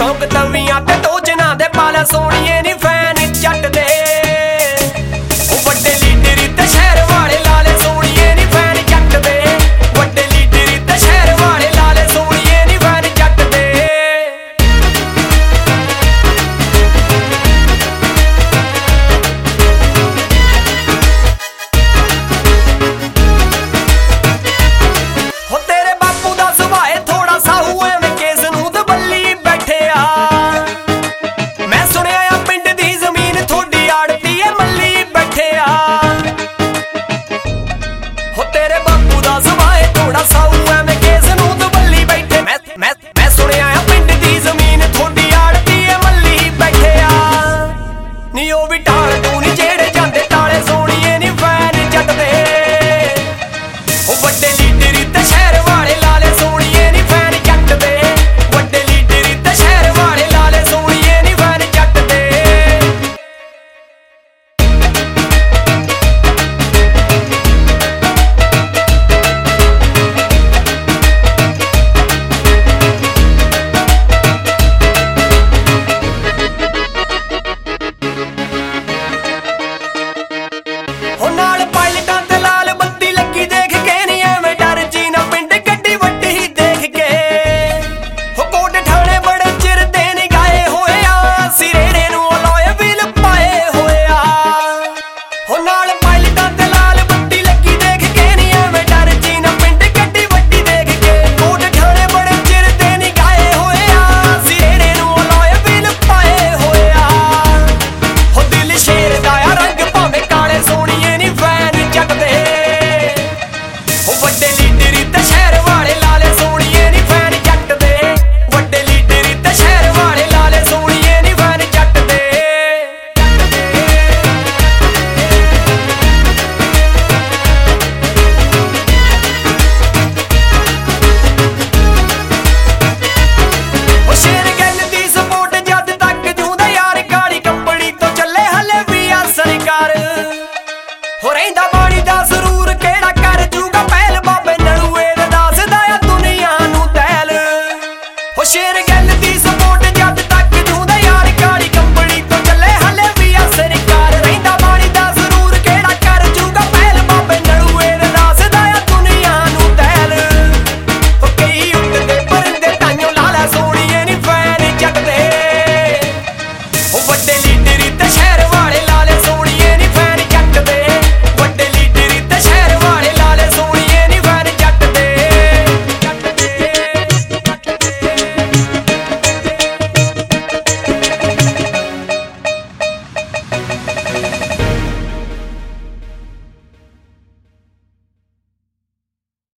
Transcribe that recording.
शौक तवियां ते टोचना दे पाला सोनिए नी फैन जट दे वड्डे लीडर ते शहर वाले लाले सोनिए नी फैन जट दे वड्डे लीडर ते शहर वाले लाले सोनिए नी फैन जट दे हो तेरे बापू दा सुभाए थोड़ा साहू एवें केस नूं ते बल्ली बैठे आ मैं सुनिया आ पिंड दी जमीन थोड़ी आड़ती है मल्ली बैठे आ हो तेरे बापू दा सुभाए थोड़ा साहू